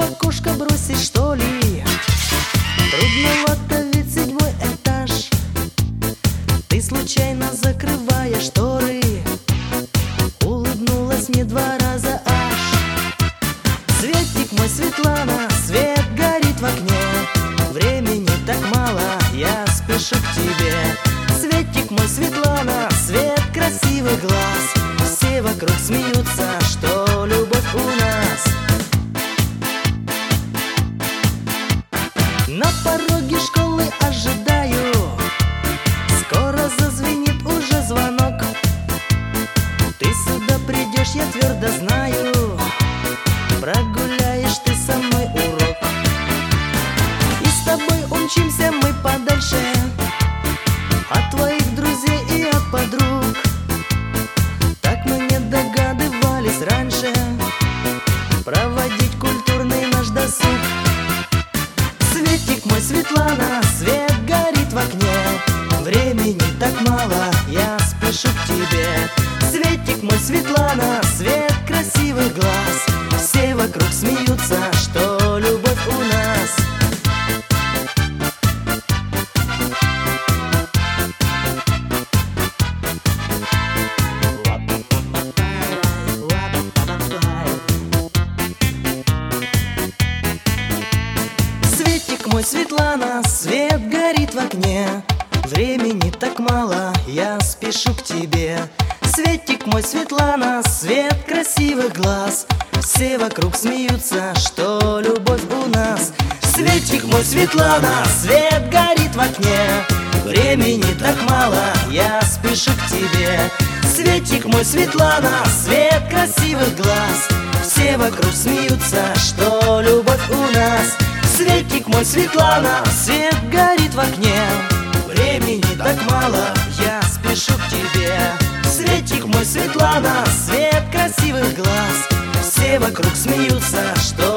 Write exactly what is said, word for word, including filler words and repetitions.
окошко бросить, что ли? Трудновато, ведь седьмой этаж. Ты случайно, закрывая шторы, улыбнулась мне два раза аж. Светик мой, Светлана, свет горит в окне. Времени так мало, я спешу к тебе. Светик мой, Светлана, свет красивых глаз. Все вокруг смеются, что любовь у нас. На пороге школы ожидаю, скоро зазвенит уже звонок. Ты сюда придешь, я твердо знаю, прогуляешь ты со мной урок. И с тобой умчимся мы подальше от твоих друзей и от подруг. Так мы не догадывались раньше проводить культурный наш досуг. Светик мой, Светлана, свет горит в окне. Времени так мало, я спешу к тебе. Светик мой, Светлана, свет красивых глаз. Все вокруг смеются, что любовь у нас. Светик мой, Светлана, свет горит в окне. Времени так мало, я спешу к тебе. Светик мой, Светлана, свет красивых глаз. Все вокруг смеются, что любовь у нас. Светик мой, Светлана, свет горит в окне. Времени так мало, я спешу к тебе. Светик мой, Светлана, свет красивых глаз. Все вокруг смеются, что любовь у нас. Светик мой, Светлана, свет горит в окне. Времени так мало, я спешу к тебе. Светик мой, Светлана, свет красивых глаз. Все вокруг смеются, что